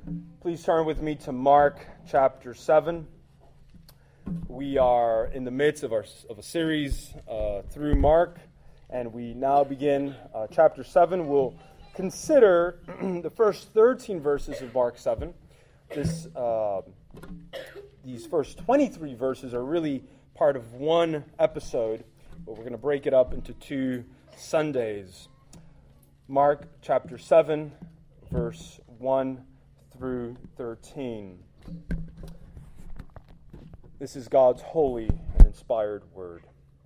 Please turn with me to Mark chapter 7. We are in the midst of a series through Mark, and we now begin chapter 7. We'll consider the first 13 verses of Mark 7. These first 23 verses are really part of one episode, but we're going to break it up into two Sundays. Mark chapter 7, verse 1 through 13. This is God's holy and inspired word.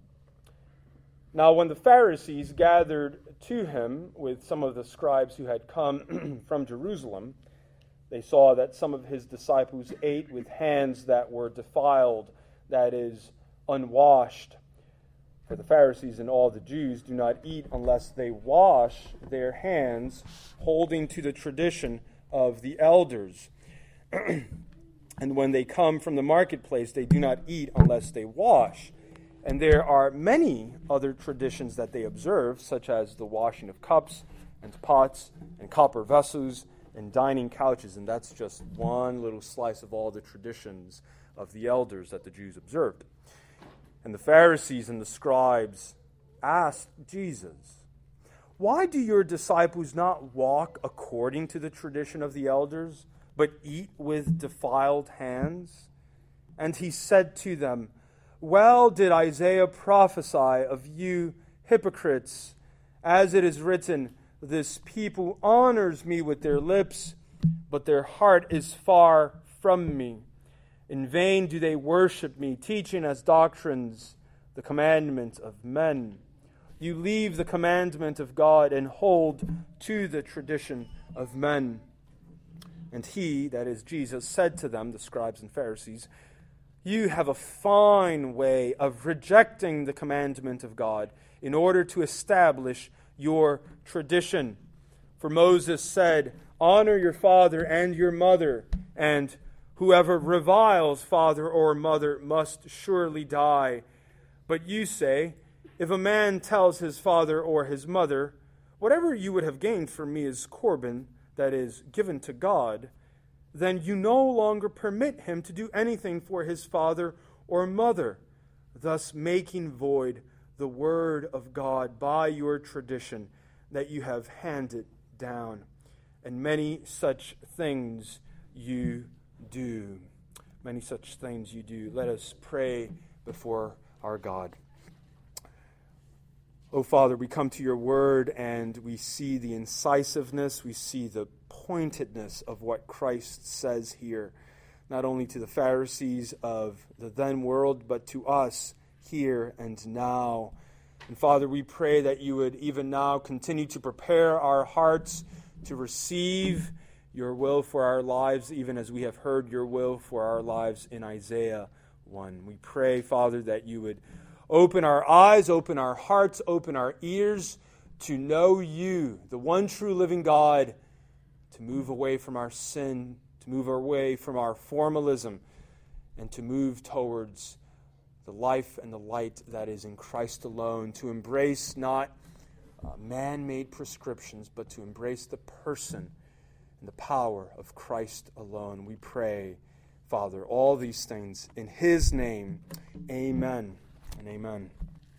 Now when the Pharisees gathered to him with some of the scribes who had come from Jerusalem, they saw that some of his disciples ate with hands that were defiled, that is, unwashed. For the Pharisees and all the Jews do not eat unless they wash their hands, holding to the tradition of the elders. And when they come from the marketplace, they do not eat unless they wash. And there are many other traditions that they observe, such as the washing of cups and pots and copper vessels and dining couches. And that's just one little slice of all the traditions of the elders that the Jews observed. And the Pharisees and the scribes asked Jesus, "Why do your disciples not walk according to the tradition of the elders, but eat with defiled hands?" And he said to them, "Well did Isaiah prophesy of you hypocrites, as it is written, 'This people honors me with their lips, but their heart is far from me. In vain do they worship me, teaching as doctrines the commandment of men. You leave the commandment of God and hold to the tradition of men.' And he," that is Jesus, "said to them," the scribes and Pharisees, "You have a fine way of rejecting the commandment of God in order to establish your tradition. For Moses said, 'Honor your father and your mother,' and whoever reviles father or mother must surely die. But you say, 'If a man tells his father or his mother, whatever you would have gained from me is Corban, that is, given to God,' then you no longer permit him to do anything for his father or mother, thus making void the word of God by your tradition that you have handed down. And many such things you do." Many such things you do. Let us pray before our God. Oh, Father, we come to your word and we see the incisiveness, we see the pointedness of what Christ says here, not only to the Pharisees of the then world, but to us here and now. And Father, we pray that you would even now continue to prepare our hearts to receive your will for our lives, even as we have heard your will for our lives in Isaiah 1. We pray, Father, that you would open our eyes, open our hearts, open our ears to know you, the one true living God, to move away from our sin, to move away from our formalism, and to move towards the life and the light that is in Christ alone, to embrace not man-made prescriptions, but to embrace the person and the power of Christ alone. We pray, Father, all these things in his name. Amen and amen.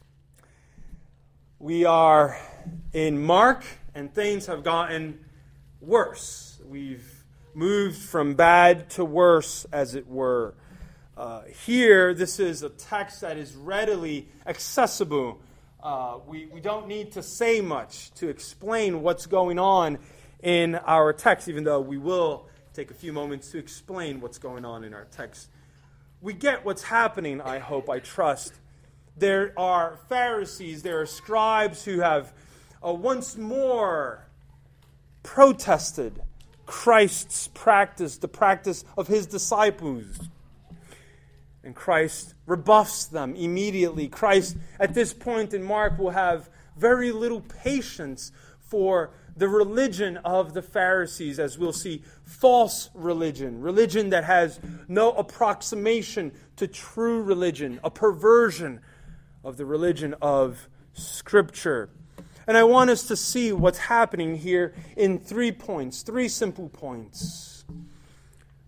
We are in Mark, and things have gotten worse. We've moved from bad to worse, as it were. Here, this is a text that is readily accessible. We don't need to say much to explain what's going on in our text, even though we will take a few moments to explain what's going on in our text. We get what's happening, I hope, I trust. There are Pharisees, there are scribes who have once more protested Christ's practice, the practice of his disciples. And Christ rebuffs them immediately. Christ, at this point in Mark, will have very little patience for the religion of the Pharisees, as we'll see, false religion that has no approximation to true religion, a perversion of the religion of Scripture. And I want us to see what's happening here in 3 points, 3 simple points.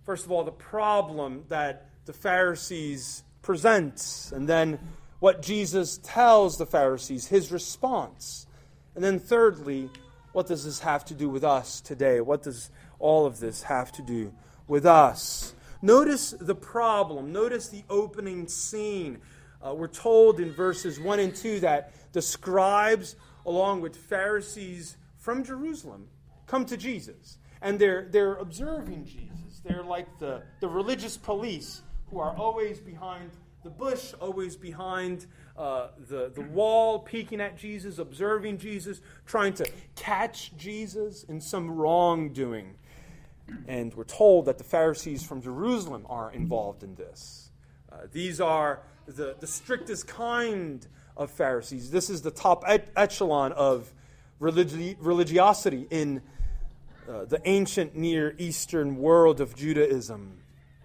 First of all, the problem that the Pharisees present, and then what Jesus tells the Pharisees, his response. And then thirdly, what does this have to do with us today? What does all of this have to do with us? Notice the problem. Notice the opening scene. We're told in verses 1 and 2 that the scribes, along with Pharisees from Jerusalem, come to Jesus. And they're observing Jesus. They're like the religious police who are always behind the bush, always behind the wall, peeking at Jesus, observing Jesus, trying to catch Jesus in some wrongdoing. And we're told that the Pharisees from Jerusalem are involved in this. These are the strictest kind of Pharisees. This is the top echelon of religiosity in the ancient Near Eastern world of Judaism.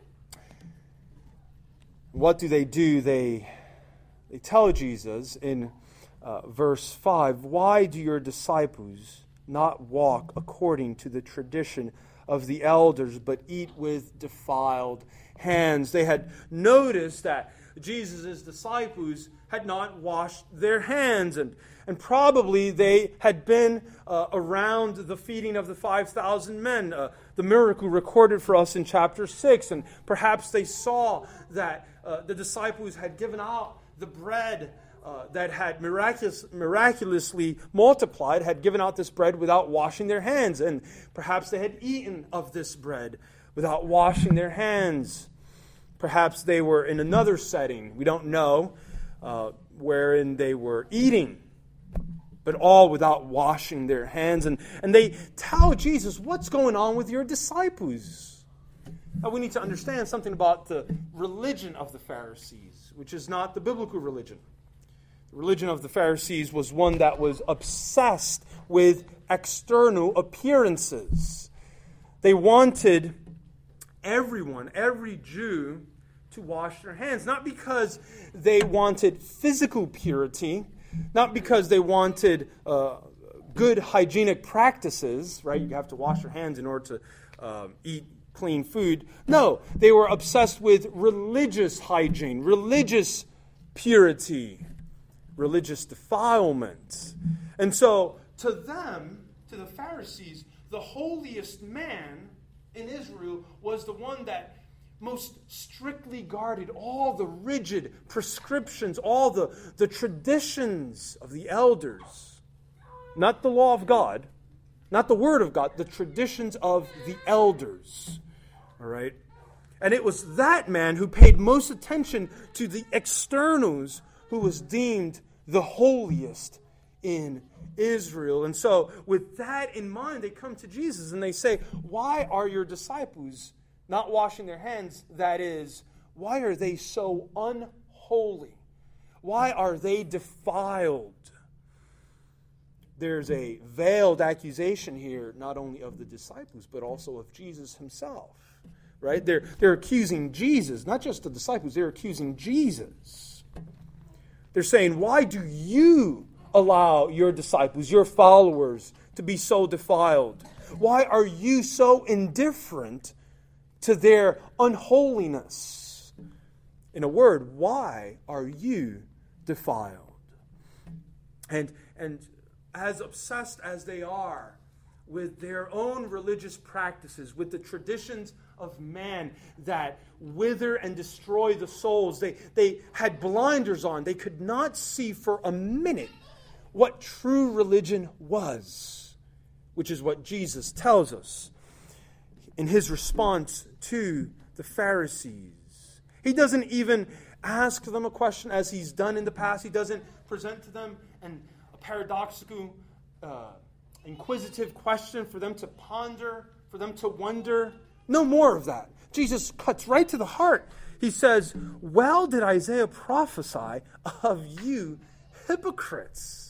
What do? They tell Jesus in verse 5, "Why do your disciples not walk according to the tradition of the elders, but eat with defiled hands?" They had noticed that Jesus' disciples had not washed their hands, and probably they had been around the feeding of the 5,000 men, the miracle recorded for us in chapter 6, and perhaps they saw that the disciples had given out the bread that had miraculously multiplied, had given out this bread without washing their hands, and perhaps they had eaten of this bread without washing their hands. Perhaps they were in another setting, we don't know, wherein they were eating, but all without washing their hands. And they tell Jesus, "What's going on with your disciples?" Now we need to understand something about the religion of the Pharisees, which is not the biblical religion. The religion of the Pharisees was one that was obsessed with external appearances. They wanted everyone, every Jew, to wash their hands, not because they wanted physical purity, not because they wanted good hygienic practices, right? You have to wash your hands in order to eat clean food. No, they were obsessed with religious hygiene, religious purity, religious defilement. And so, to them, to the Pharisees, the holiest man in Israel was the one that most strictly guarded all the rigid prescriptions, all the traditions of the elders. Not the law of God, not the word of God, the traditions of the elders. All right? And it was that man who paid most attention to the externals who was deemed the holiest in Israel. And so, with that in mind, they come to Jesus and they say, "Why are your disciples not washing their hands? That is, why are they so unholy? Why are they defiled?" There's a veiled accusation here, not only of the disciples, but also of Jesus himself. Right? They're accusing Jesus, not just the disciples, they're accusing Jesus. They're saying, "Why do you allow your disciples, your followers, to be so defiled? Why are you so indifferent to their unholiness?" In a word, why are you defiled? And as obsessed as they are with their own religious practices, with the traditions of man that wither and destroy the souls, they had blinders on. They could not see for a minute what true religion was, which is what Jesus tells us in his response to the Pharisees. He doesn't even ask them a question as he's done in the past. He doesn't present to them a paradoxical, inquisitive question for them to ponder, for them to wonder. No more of that. Jesus cuts right to the heart. He says, "Well did Isaiah prophesy of you hypocrites."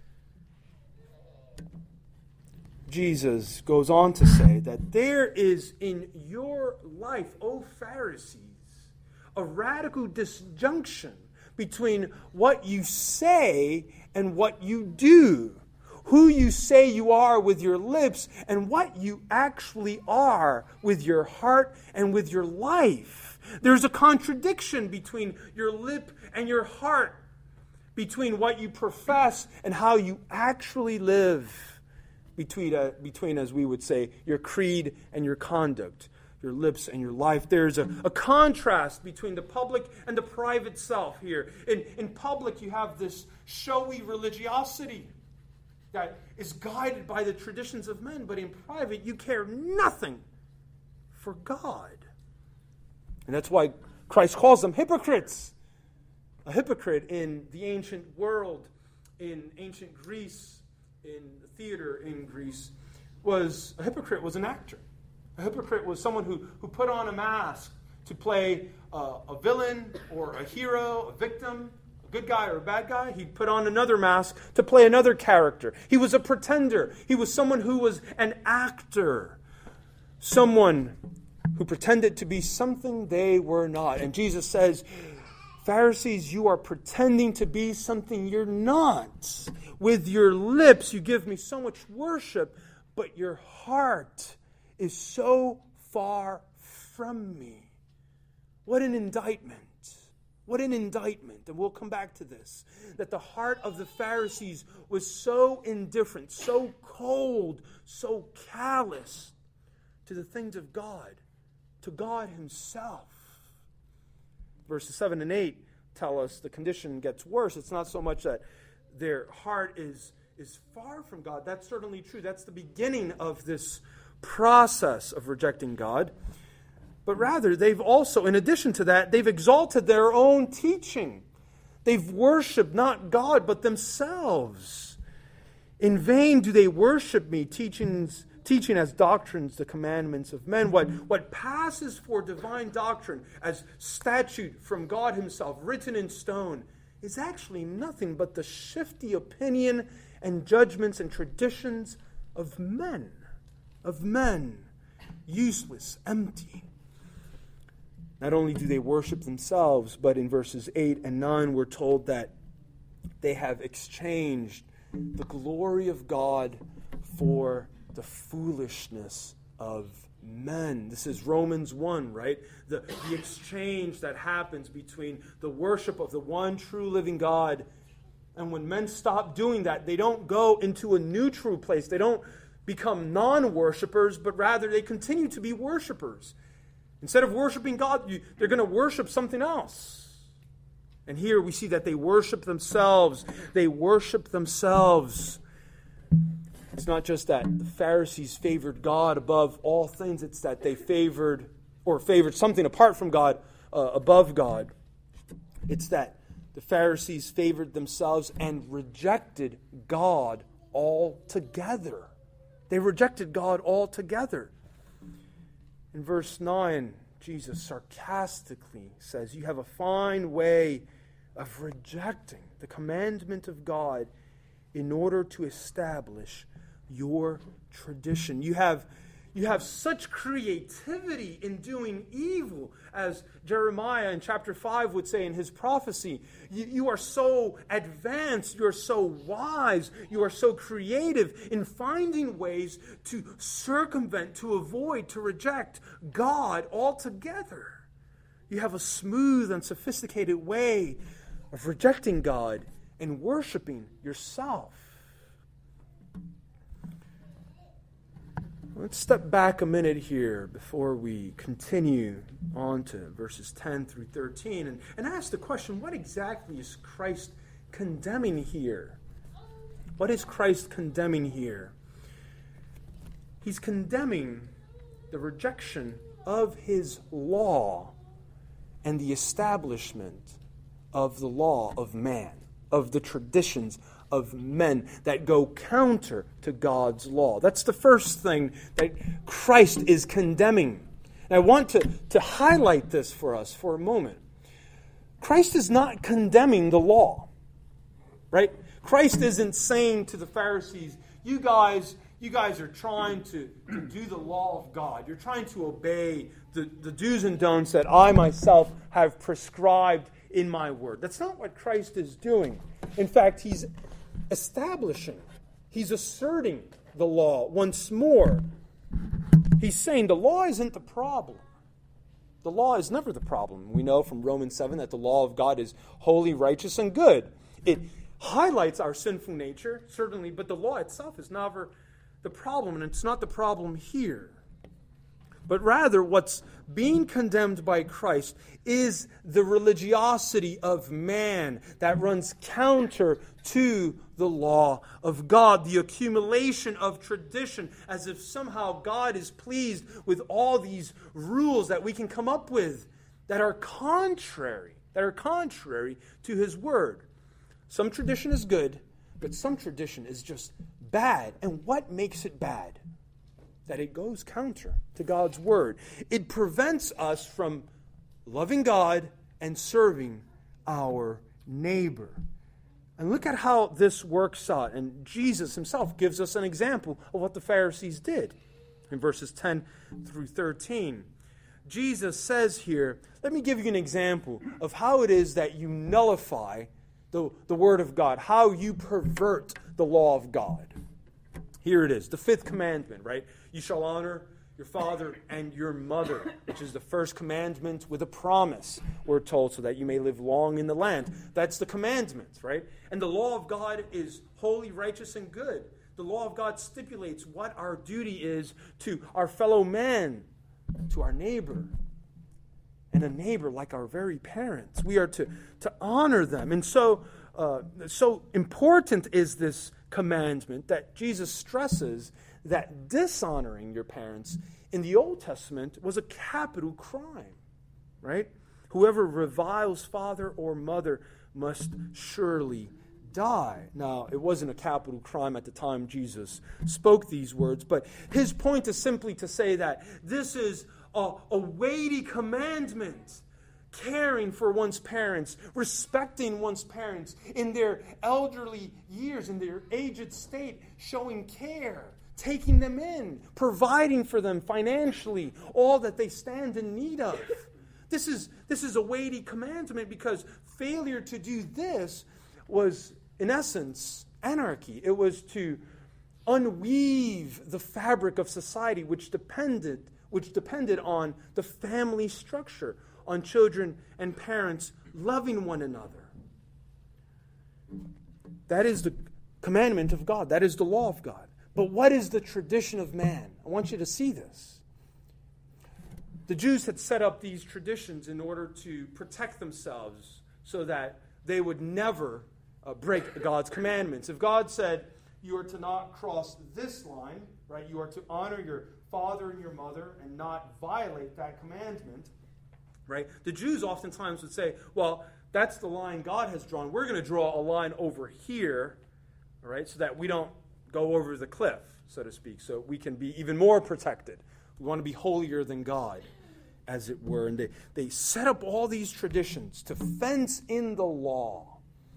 Jesus goes on to say that there is in your life, O Pharisees, a radical disjunction between what you say and what you do. who you say you are with your lips and what you actually are with your heart and with your life. There's a contradiction between your lip and your heart, between what you profess and how you actually live, between, as we would say, your creed and your conduct, your lips and your life. There's a contrast between the public and the private self here. In public, you have this showy religiosity that is guided by the traditions of men, but in private, you care nothing for God. And that's why Christ calls them hypocrites. A hypocrite in the ancient world, in ancient Greece, in the theater in Greece, was an actor. A hypocrite was someone who put on a mask to play a villain or a hero, a victim, a good guy or a bad guy. He'd put on another mask to play another character. He was a pretender. He was someone who was an actor. Someone who pretended to be something they were not. And Jesus says, Pharisees, you are pretending to be something you're not. With your lips, you give me so much worship, but your heart is so far from me. What an indictment. What an indictment. And we'll come back to this. That the heart of the Pharisees was so indifferent, so cold, so callous to the things of God, to God Himself. Verses 7 and 8 tell us the condition gets worse. It's not so much that their heart is far from God. That's certainly true. That's the beginning of this process of rejecting God. But rather, they've also, in addition to that, they've exalted their own teaching. They've worshipped not God, but themselves. In vain do they worship me, teaching as doctrines the commandments of men. What passes for divine doctrine as statute from God Himself, written in stone, is actually nothing but the shifty opinion and judgments and traditions of men. Useless, empty. Not only do they worship themselves, but in verses 8 and 9 we're told that they have exchanged the glory of God for the foolishness of men. This is Romans 1, right? The exchange that happens between the worship of the one true living God, and when men stop doing that, they don't go into a new true place. They don't become non-worshipers, but rather they continue to be worshipers. Instead of worshiping God, they're going to worship something else. And here we see that they worship themselves. They worship themselves. It's not just that the Pharisees favored God above all things. It's that they favored something apart from God above God. It's that the Pharisees favored themselves and rejected God altogether. They rejected God altogether. In verse 9, Jesus sarcastically says, you have a fine way of rejecting the commandment of God in order to establish your tradition. You have such creativity in doing evil, as Jeremiah in chapter 5 would say in his prophecy. You are so advanced, you are so wise, you are so creative in finding ways to circumvent, to avoid, to reject God altogether. You have a smooth and sophisticated way of rejecting God and worshiping yourself. Let's step back a minute here before we continue on to verses 10 through 13 and ask the question, what exactly is Christ condemning here? What is Christ condemning here? He's condemning the rejection of His law and the establishment of the law of man, of the traditions of men that go counter to God's law. That's the first thing that Christ is condemning. And I want to highlight this for us for a moment. Christ is not condemning the law, right? Christ isn't saying to the Pharisees, you guys are trying to do the law of God. You're trying to obey the do's and don'ts that I myself have prescribed in my word. That's not what Christ is doing. In fact, He's establishing he's asserting the law once more. He's saying the law isn't the problem. The law is never the problem. We know from Romans 7 that the law of God is holy, righteous, and good. It highlights our sinful nature, certainly, but the law itself is never the problem, and it's not the problem here. But rather, what's being condemned by Christ is the religiosity of man that runs counter to the law of God, the accumulation of tradition, as if somehow God is pleased with all these rules that we can come up with that are contrary to His Word. Some tradition is good, but some tradition is just bad. And what makes it bad? That it goes counter to God's Word. It prevents us from loving God and serving our neighbor. And look at how this works out. And Jesus himself gives us an example of what the Pharisees did in verses 10 through 13. Jesus says here, let me give you an example of how it is that you nullify the Word of God, how you pervert the law of God. Here it is, the 5th commandment, right? You shall honor your father and your mother, which is the first commandment with a promise, we're told, so that you may live long in the land. That's the commandment, right? And the law of God is holy, righteous, and good. The law of God stipulates what our duty is to our fellow man, to our neighbor, and a neighbor like our very parents. We are to honor them. And so important is this commandment that Jesus stresses that dishonoring your parents in the Old Testament was a capital crime, right? Whoever reviles father or mother must surely die. Now, it wasn't a capital crime at the time Jesus spoke these words, but his point is simply to say that this is a weighty commandment. Caring for one's parents, respecting one's parents in their elderly years, in their aged state, showing care, taking them in, providing for them financially, all that they stand in need of. This is a weighty commandment because failure to do this was, in essence, anarchy. It was to unweave the fabric of society which depended on the family structure, on children and parents loving one another. That is the commandment of God. That is the law of God. But what is the tradition of man? I want you to see this. The Jews had set up these traditions in order to protect themselves so that they would never break God's commandments. If God said, you are to not cross this line, right? You are to honor your father and your mother and not violate that commandment, right? The Jews oftentimes would say, well, that's the line God has drawn. We're going to draw a line over here, all right, so that we don't go over the cliff, so to speak, so we can be even more protected. We want to be holier than God, as it were. And they set up all these traditions to fence in the law.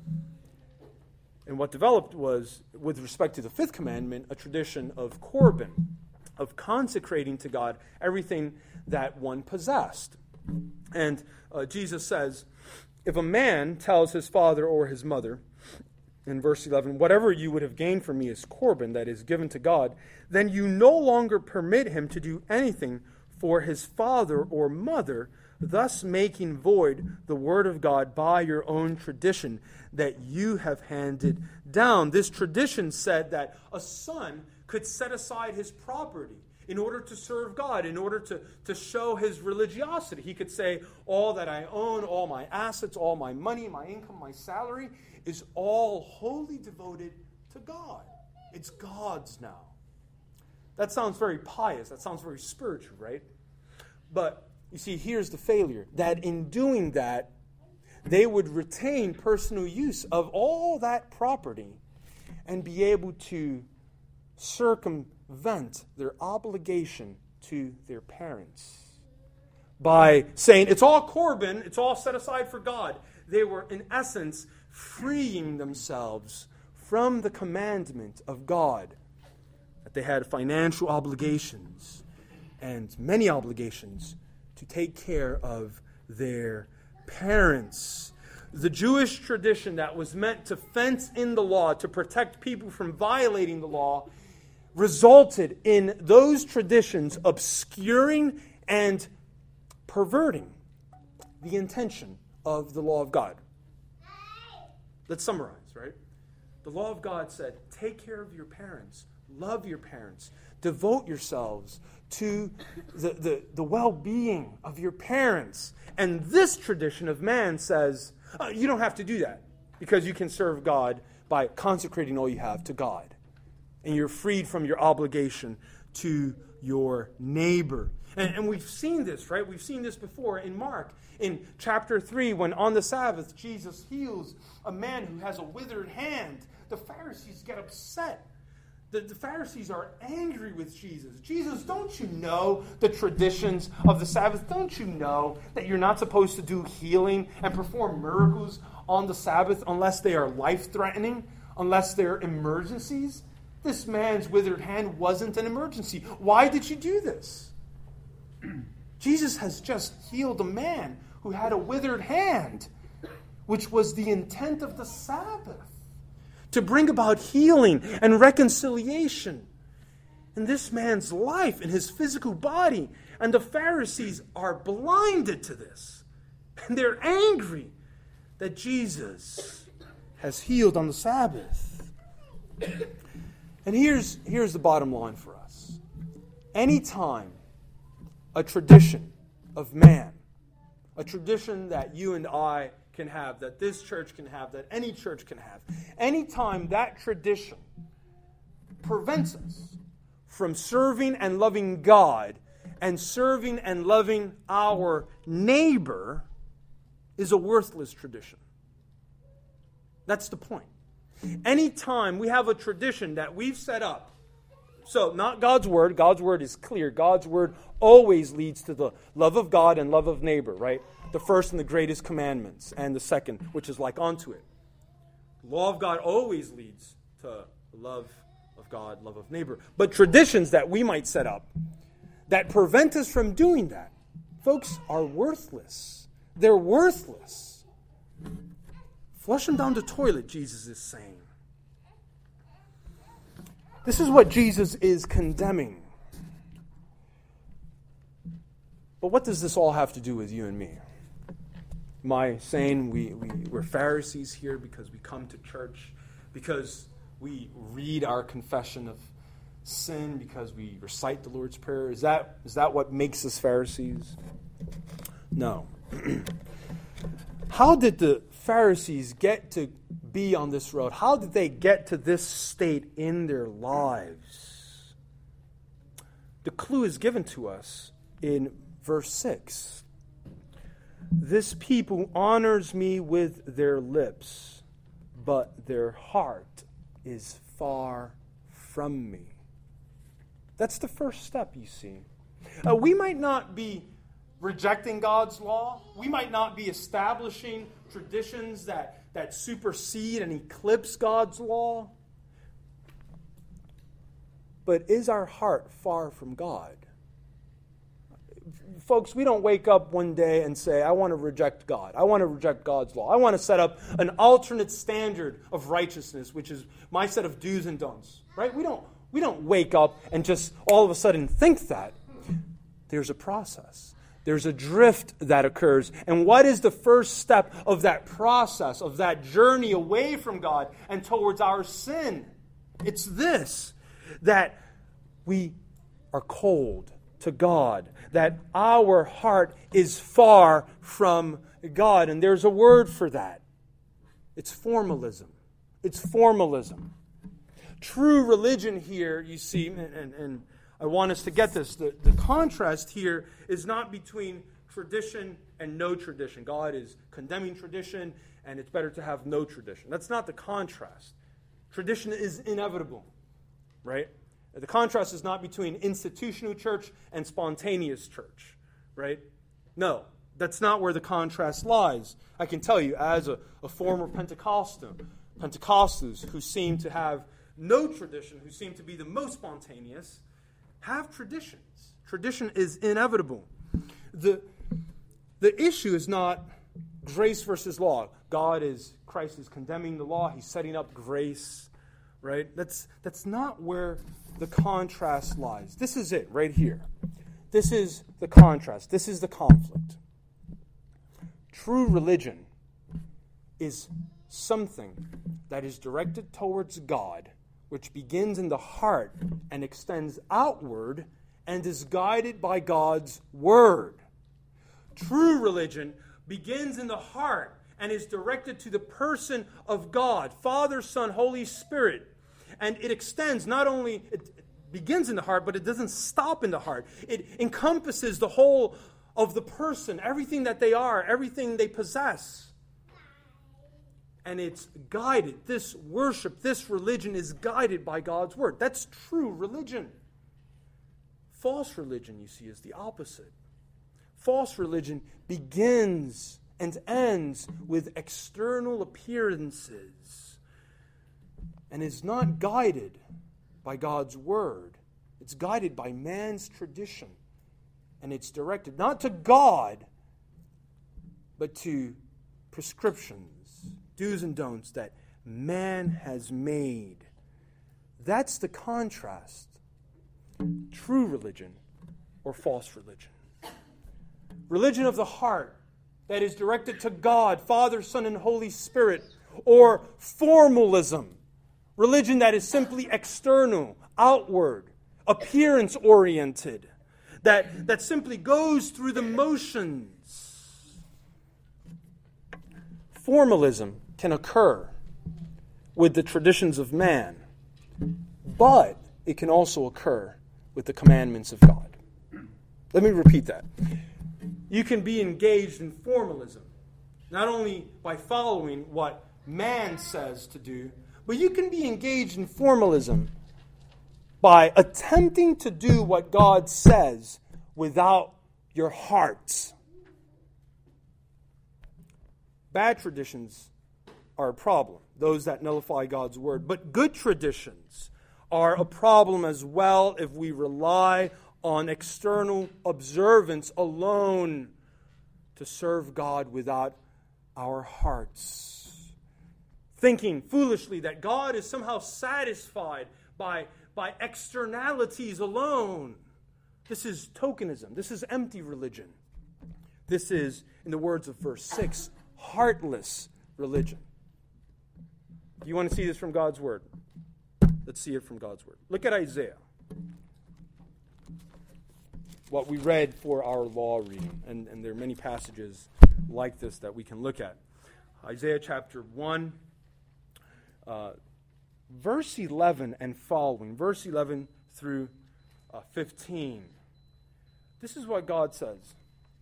And what developed was, with respect to the 5th commandment, a tradition of Corban, of consecrating to God everything that one possessed. And Jesus says, if a man tells his father or his mother, in verse 11, whatever you would have gained from me is Corban, that is given to God, then you no longer permit him to do anything for his father or mother, thus making void the word of God by your own tradition that you have handed down. This tradition said that a son could set aside his property in order to serve God, in order to show his religiosity. He could say, all that I own, all my assets, all my money, my income, my salary, is all wholly devoted to God. It's God's now. That sounds very pious. That sounds very spiritual, right? But, you see, here's the failure. That in doing that, they would retain personal use of all that property and be able to circumvent their obligation to their parents. By saying, it's all Corban, it's all set aside for God. They were, in essence, freeing themselves from the commandment of God, that they had financial obligations and many obligations to take care of their parents. The Jewish tradition that was meant to fence in the law, to protect people from violating the law, resulted in those traditions obscuring and perverting the intention of the law of God. Let's summarize, right? The law of God said, take care of your parents, love your parents, devote yourselves to the well-being of your parents. And this tradition of man says, you don't have to do that because you can serve God by consecrating all you have to God. And you're freed from your obligation to your neighbor. And we've seen this, right? We've seen this before in Mark. In chapter 3, when on the Sabbath, Jesus heals a man who has a withered hand. The Pharisees get upset. The Pharisees are angry with Jesus. Jesus, don't you know the traditions of the Sabbath? Don't you know that you're not supposed to do healing and perform miracles on the Sabbath unless they are life-threatening, unless they're emergencies? This man's withered hand wasn't an emergency. Why did you do this? Jesus has just healed a man who had a withered hand, which was the intent of the Sabbath, to bring about healing and reconciliation in this man's life, in his physical body. And the Pharisees are blinded to this. And they're angry that Jesus has healed on the Sabbath. And here's the bottom line for us. Anytime a tradition of man, a tradition that you and I can have, that this church can have, that any church can have, anytime that tradition prevents us from serving and loving God and serving and loving our neighbor, is a worthless tradition. That's the point. Anytime we have a tradition that we've set up, so not God's word is clear. God's word always leads to the love of God and love of neighbor, right? The first and the greatest commandments, and the second, which is like unto it. The law of God always leads to love of God, love of neighbor. But traditions that we might set up that prevent us from doing that, folks, are worthless. They're worthless. Flush them down the toilet, Jesus is saying. This is what Jesus is condemning. But what does this all have to do with you and me? Am I saying we're Pharisees here because we come to church, because we read our confession of sin, because we recite the Lord's Prayer? Is that what makes us Pharisees? No. How did the Pharisees get to be on this road? How did they get to this state in their lives? The clue is given to us in verse 6. This people honors me with their lips, but their heart is far from me. That's the first step, you see. We might not be rejecting God's law. We might not be establishing traditions that supersede and eclipse God's law. But is our heart far from God? Folks, we don't wake up one day and say, I want to reject God. I want to reject God's law. I want to set up an alternate standard of righteousness, which is my set of do's and don'ts. Right? We don't wake up and just all of a sudden think that. There's a process. There's a drift that occurs. And what is the first step of that process, of that journey away from God and towards our sin? It's this, that we are cold to God, that our heart is far from God. And there's a word for that. It's formalism. It's formalism. True religion here, you see, and I want us to get this. The contrast here is not between tradition and no tradition. God is condemning tradition, and it's better to have no tradition. That's not the contrast. Tradition is inevitable, right? The contrast is not between institutional church and spontaneous church, right? No, that's not where the contrast lies. I can tell you, as a former Pentecostals who seem to have no tradition, who seem to be the most spontaneous, have traditions. Tradition is inevitable. The issue is not grace versus law. Christ is condemning the law. He's setting up grace, right? That's not where the contrast lies. This is it right here. This is the contrast. This is the conflict. True religion is something that is directed towards God, which begins in the heart and extends outward and is guided by God's word. True religion begins in the heart and is directed to the person of God, Father, Son, Holy Spirit. And it extends, not only, it begins in the heart, but it doesn't stop in the heart. It encompasses the whole of the person, everything that they are, everything they possess. And it's guided. This worship, this religion is guided by God's word. That's true religion. False religion, you see, is the opposite. False religion begins and ends with external appearances and is not guided by God's word. It's guided by man's tradition. And it's directed not to God, but to prescriptions, do's and don'ts that man has made. That's the contrast. True religion or false religion. Religion of the heart that is directed to God, Father, Son, and Holy Spirit, or formalism. Religion that is simply external, outward, appearance-oriented, that simply goes through the motions. Formalism can occur with the traditions of man, but it can also occur with the commandments of God. Let me repeat that. You can be engaged in formalism, not only by following what man says to do, but you can be engaged in formalism by attempting to do what God says without your hearts. Bad traditions are a problem, those that nullify God's word. But good traditions are a problem as well if we rely on external observance alone to serve God without our hearts. Thinking foolishly that God is somehow satisfied by externalities alone. This is tokenism. This is empty religion. This is, in the words of verse 6, heartless religion. Do you want to see this from God's word? Let's see it from God's word. Look at Isaiah. What we read for our law reading. And there are many passages like this that we can look at. Isaiah chapter 1, verse 11 and following. Verse 11 through 15. This is what God says.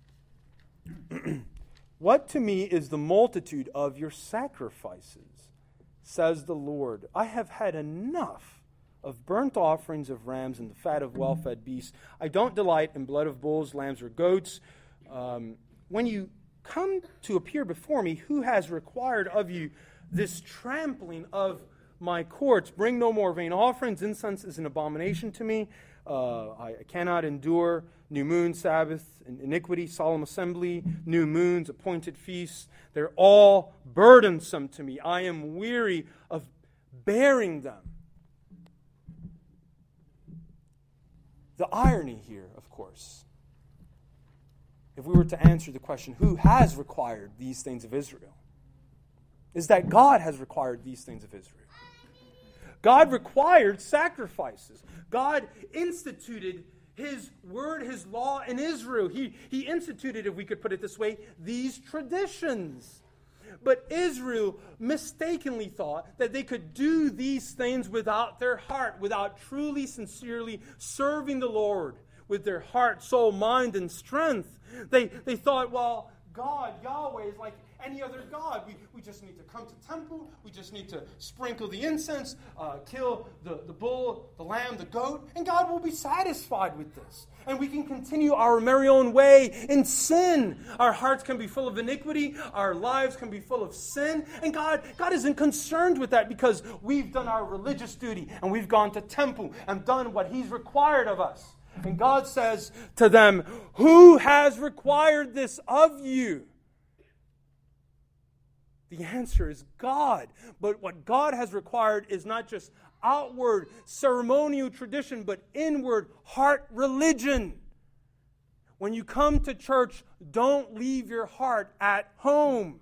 What to me is the multitude of your sacrifices, says the Lord. I have had enough of burnt offerings of rams and the fat of well-fed beasts. I don't delight in blood of bulls, lambs, or goats. When you come to appear before me, who has required of you this trampling of my courts? Bring no more vain offerings. Incense is an abomination to me. I cannot endure new moon, Sabbath, iniquity, solemn assembly, new moons, appointed feasts. They're all burdensome to me. I am weary of bearing them. The irony here, of course, if we were to answer the question, who has required these things of Israel, is that God has required these things of Israel. God required sacrifices. God instituted His word, His law in Israel. He instituted, if we could put it this way, these traditions. But Israel mistakenly thought that they could do these things without their heart, without truly, sincerely serving the Lord with their heart, soul, mind, and strength. They thought, well, God, Yahweh, is like any other God. We just need to come to temple. We just need to sprinkle the incense, kill the bull, the lamb, the goat, and God will be satisfied with this. And we can continue our merry own way in sin. Our hearts can be full of iniquity. Our lives can be full of sin. And God isn't concerned with that because we've done our religious duty and we've gone to temple and done what He's required of us. And God says to them, who has required this of you? The answer is God. But what God has required is not just outward ceremonial tradition, but inward heart religion. When you come to church, don't leave your heart at home.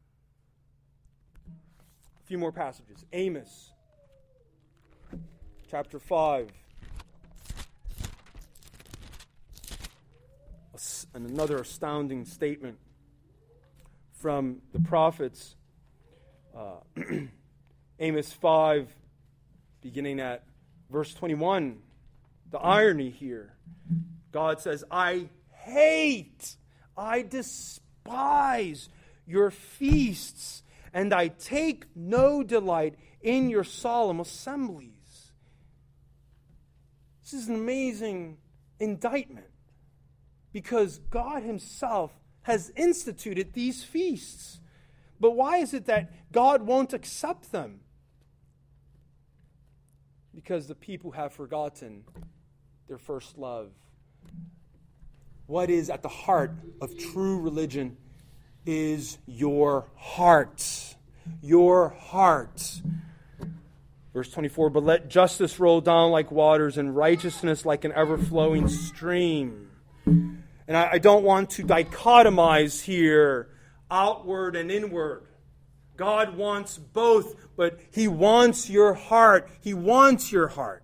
A few more passages. Amos, chapter 5. And another astounding statement from the prophets. Amos 5, beginning at verse 21. The irony here. God says, I despise your feasts, and I take no delight in your solemn assemblies. This is an amazing indictment, because God himself has instituted these feasts. But why is it that God won't accept them? Because the people have forgotten their first love. What is at the heart of true religion is your heart. Your heart. Verse 24, but let justice roll down like waters and righteousness like an ever-flowing stream. And I don't want to dichotomize here outward and inward. God wants both, but he wants your heart. He wants your heart.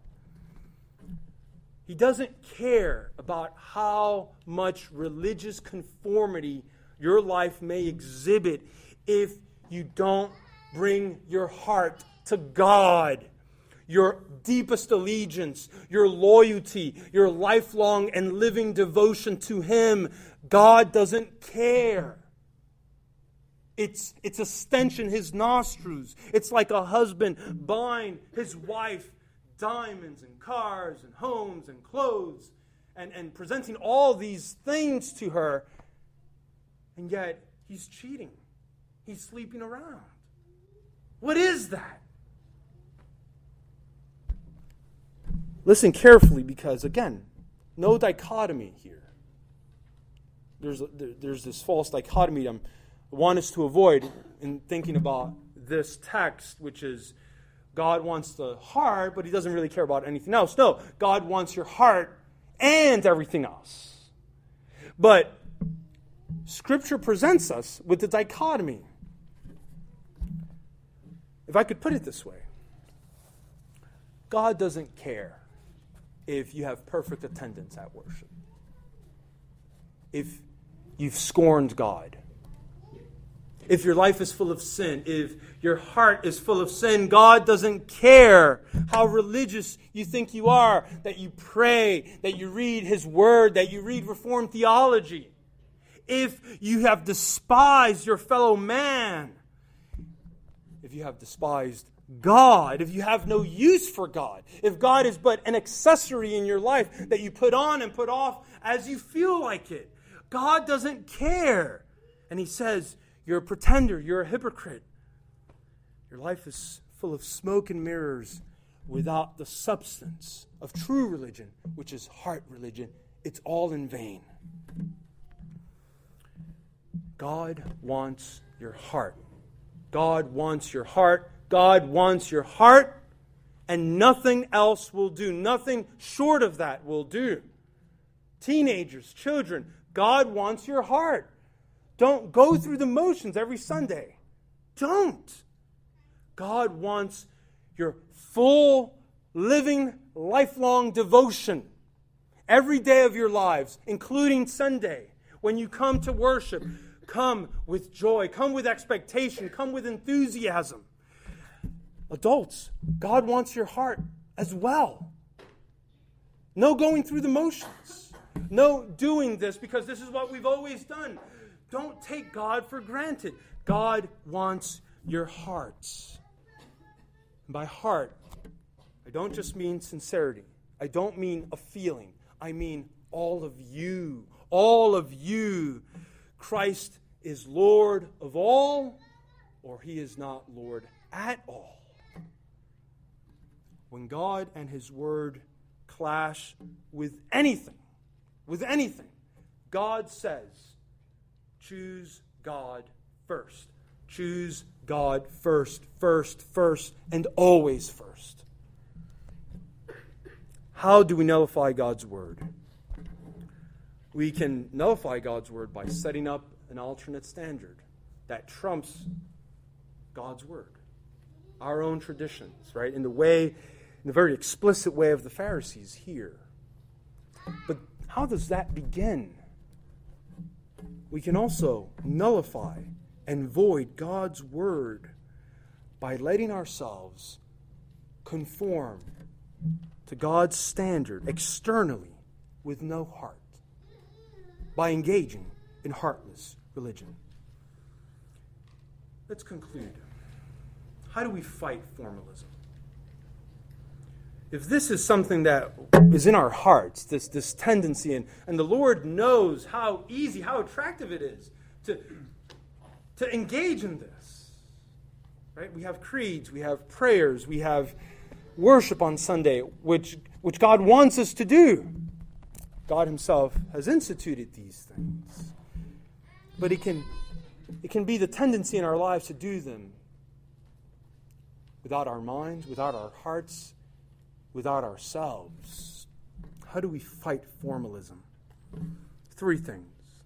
He doesn't care about how much religious conformity your life may exhibit if you don't bring your heart to God. Your deepest allegiance, your loyalty, your lifelong and living devotion to him. God doesn't care. It's a stench in his nostrils. It's like a husband buying his wife diamonds and cars and homes and clothes and presenting all these things to her, and yet he's cheating. He's sleeping around. What is that? Listen carefully, because again, no dichotomy here. There's this false dichotomy I want us to avoid in thinking about this text, which is God wants the heart, but he doesn't really care about anything else. No, God wants your heart and everything else. But Scripture presents us with the dichotomy. If I could put it this way, God doesn't care if you have perfect attendance at worship. If you've scorned God. If your life is full of sin, if your heart is full of sin, God doesn't care how religious you think you are, that you pray, that you read his word, that you read Reformed theology. If you have despised your fellow man, if you have despised God, if you have no use for God, if God is but an accessory in your life that you put on and put off as you feel like it, God doesn't care. And he says, you're a pretender, you're a hypocrite. Your life is full of smoke and mirrors without the substance of true religion, which is heart religion. It's all in vain. God wants your heart. God wants your heart. God wants your heart, and nothing else will do. Nothing short of that will do. Teenagers, children, God wants your heart. Don't go through the motions every Sunday. Don't. God wants your full, living, lifelong devotion every day of your lives, including Sunday. When you come to worship, come with joy, come with expectation, come with enthusiasm. Adults, God wants your heart as well. No going through the motions. No doing this because this is what we've always done. Don't take God for granted. God wants your hearts. And by heart, I don't just mean sincerity. I don't mean a feeling. I mean all of you. All of you. Christ is Lord of all, or he is not Lord at all. When God and his word clash with anything, God says, choose God first. choose God first, and always first. How do we nullify God's word? We can nullify God's word by setting up an alternate standard that trumps God's word. Our own traditions, right? In the very explicit way of the Pharisees here. But how does that begin? We can also nullify and void God's word by letting ourselves conform to God's standard externally with no heart, by engaging in heartless religion. Let's conclude. How do we fight formalism? If this is something that is in our hearts, this tendency, and the Lord knows how easy, how attractive it is to engage in this, right? We have creeds, we have prayers, we have worship on Sunday, which God wants us to do. God himself has instituted these things. But it can be the tendency in our lives to do them without our minds, without our hearts, without ourselves. How do we fight formalism? Three things.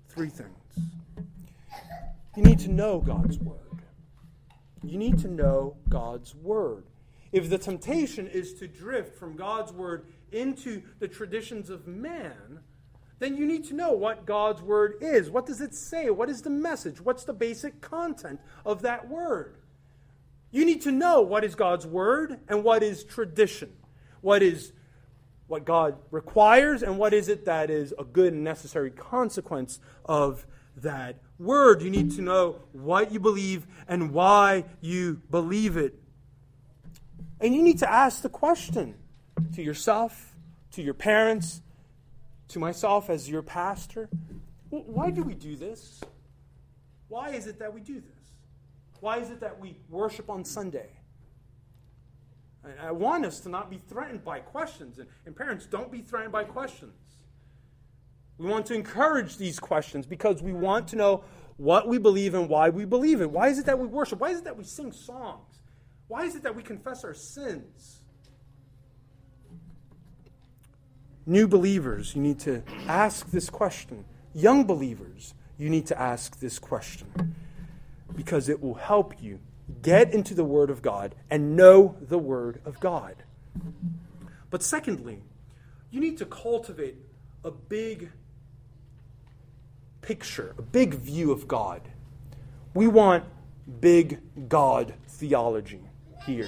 You need to know God's word. You need to know God's word. If the temptation is to drift from God's word into the traditions of man, then you need to know what God's word is. What does it say? What is the message? What's the basic content of that word? You need to know what is God's word and what is tradition. What God requires and what is it that is a good and necessary consequence of that word. You need to know what you believe and why you believe it. And you need to ask the question to yourself, to your parents, to myself as your pastor. Why do we do this? Why is it that we do this? Why is it that we worship on Sunday? I want us to not be threatened by questions. And parents, don't be threatened by questions. We want to encourage these questions because we want to know what we believe and why we believe it. Why is it that we worship? Why is it that we sing songs? Why is it that we confess our sins? New believers, you need to ask this question. Young believers, you need to ask this question because it will help you get into the Word of God and know the Word of God. But secondly, you need to cultivate a big picture, a big view of God. We want big God theology here.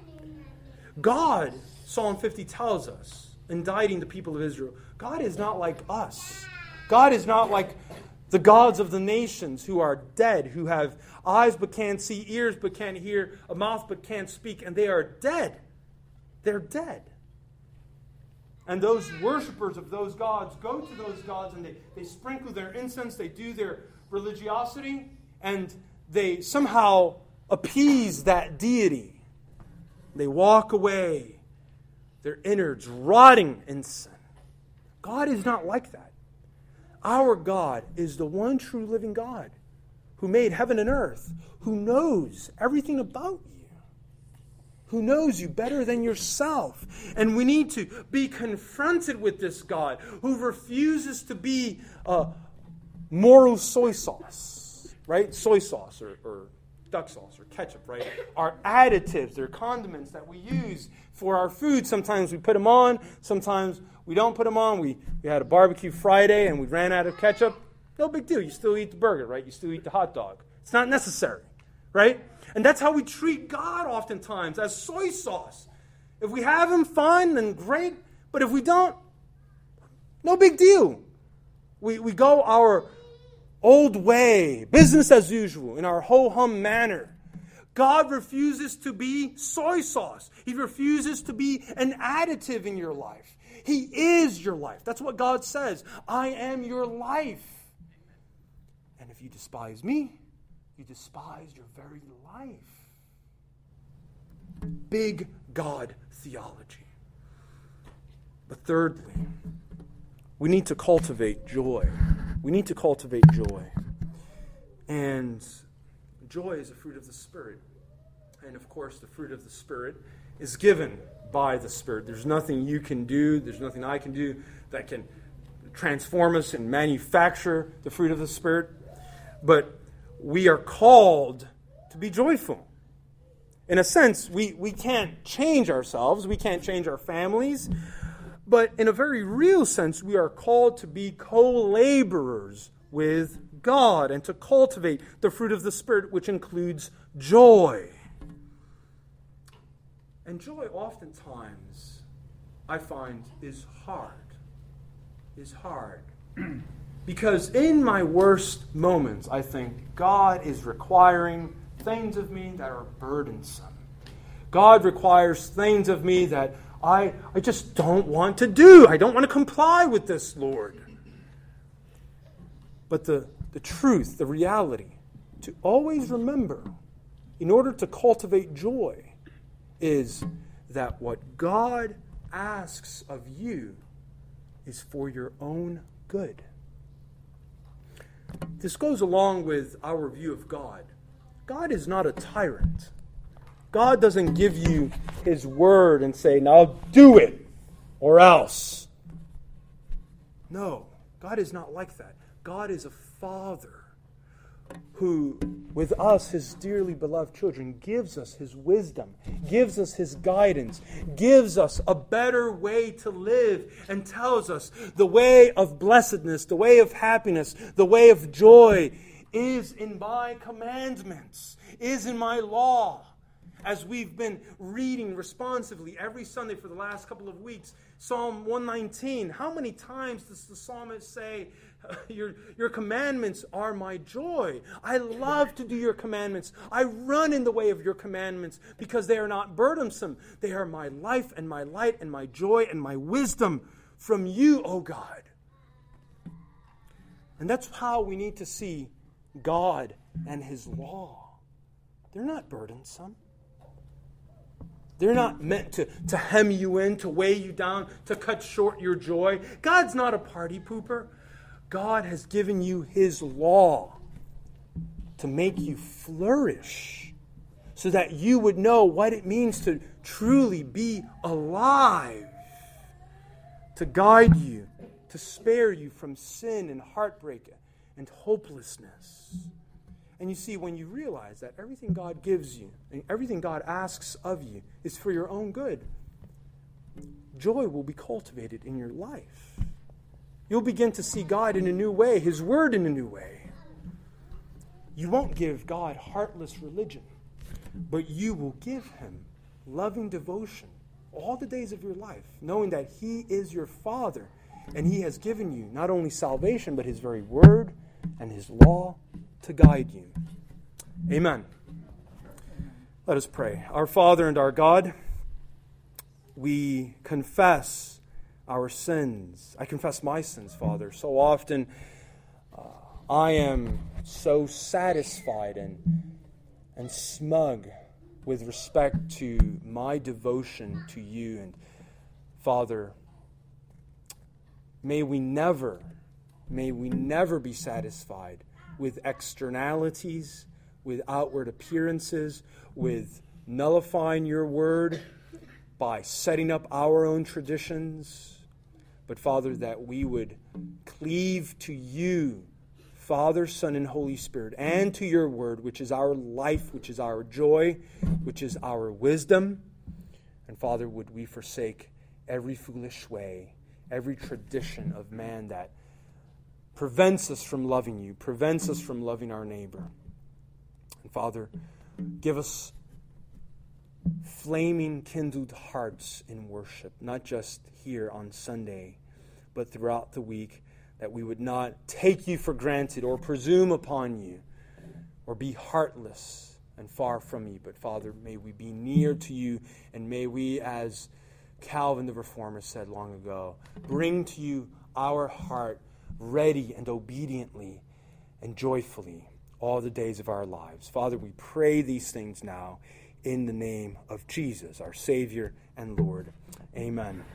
God, Psalm 50 tells us, indicting the people of Israel, God is not like us. God is not like the gods of the nations who are dead, who have eyes but can't see, ears but can't hear, a mouth but can't speak, and they are dead. They're dead. And those worshipers of those gods go to those gods and they sprinkle their incense, they do their religiosity, and they somehow appease that deity. They walk away, their innards rotting in sin. God is not like that. Our God is the one true living God who made heaven and earth, who knows everything about you, who knows you better than yourself. And we need to be confronted with this God who refuses to be moral soy sauce, right? Soy sauce or duck sauce or ketchup, right? Our additives, they're condiments that we use for our food. Sometimes we put them on, sometimes we don't put them on. We had a barbecue Friday and we ran out of ketchup. No big deal. You still eat the burger, right? You still eat the hot dog. It's not necessary, right? And that's how we treat God oftentimes, as soy sauce. If we have him, fine, then great. But if we don't, no big deal. We go our old way, business as usual, in our ho-hum manner. God refuses to be soy sauce. He refuses to be an additive in your life. He is your life. That's what God says. I am your life. And if you despise me, you despise your very life. Big God theology. But thirdly, we need to cultivate joy. We need to cultivate joy. And Joy is a fruit of the Spirit. And of course, the fruit of the Spirit is given by the Spirit. There's nothing you can do, there's nothing I can do that can transform us and manufacture the fruit of the Spirit. But we are called to be joyful. In a sense, we can't change ourselves, we can't change our families, but in a very real sense, we are called to be co-laborers with God and to cultivate the fruit of the Spirit, which includes joy. And joy oftentimes, I find, is hard. Because in my worst moments, I think God is requiring things of me that are burdensome. God requires things of me that I just don't want to do. I don't want to comply with this, Lord. But the truth, the reality, to always remember, in order to cultivate joy, is that what God asks of you is for your own good. This goes along with our view of God. God is not a tyrant. God doesn't give you His word and say, now do it, or else. No, God is not like that. God is a Father who, with us, His dearly beloved children, gives us His wisdom, gives us His guidance, gives us a better way to live, and tells us the way of blessedness, the way of happiness, the way of joy is in my commandments, is in my law. As we've been reading responsively every Sunday for the last couple of weeks, Psalm 119, how many times does the psalmist say, your commandments are my joy. I love to do your commandments. I run in the way of your commandments because they are not burdensome. They are my life and my light and my joy and my wisdom from you, O God. And that's how we need to see God and His law. They're not burdensome. They're not meant to hem you in, to weigh you down, to cut short your joy. God's not a party pooper. God has given you His law to make you flourish so that you would know what it means to truly be alive, to guide you, to spare you from sin and heartbreak and hopelessness. And you see, when you realize that everything God gives you and everything God asks of you is for your own good, joy will be cultivated in your life. You'll begin to see God in a new way, His Word in a new way. You won't give God heartless religion, but you will give Him loving devotion all the days of your life, knowing that He is your Father, and He has given you not only salvation, but His very Word and His law to guide you. Amen. Let us pray. Our Father and our God, we confess our sins. I confess my sins, Father. So often I am so satisfied and smug with respect to my devotion to you. And Father, may we never be satisfied with externalities, with outward appearances, with nullifying your word by setting up our own traditions. But Father, that we would cleave to you, Father, Son, and Holy Spirit, and to your word, which is our life, which is our joy, which is our wisdom. And Father, would we forsake every foolish way, every tradition of man that prevents us from loving you, prevents us from loving our neighbor. And Father, give us flaming, kindled hearts in worship, not just here on Sunday, but throughout the week, that we would not take you for granted or presume upon you or be heartless and far from you. But Father, may we be near to you, and may we, as Calvin the Reformer said long ago, bring to you our heart ready and obediently and joyfully all the days of our lives. Father, we pray these things now in the name of Jesus, our Savior and Lord. Amen.